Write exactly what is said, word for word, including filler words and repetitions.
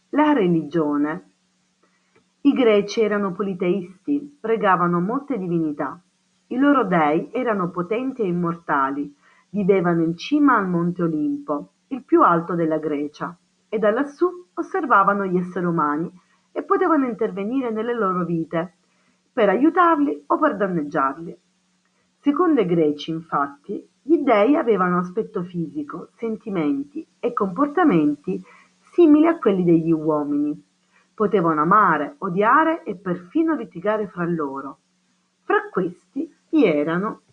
La religione. I Greci erano politeisti, pregavano molte divinità. I loro dei erano potenti e immortali, vivevano in cima al monte Olimpo, il più alto della Grecia, e da lassù osservavano gli esseri umani e potevano intervenire nelle loro vite, per aiutarli o per danneggiarli. Secondo i Greci, infatti, gli dei avevano aspetto fisico, sentimenti e comportamenti simili a quelli degli uomini. Potevano amare, odiare e perfino litigare fra loro. Fra questi vi erano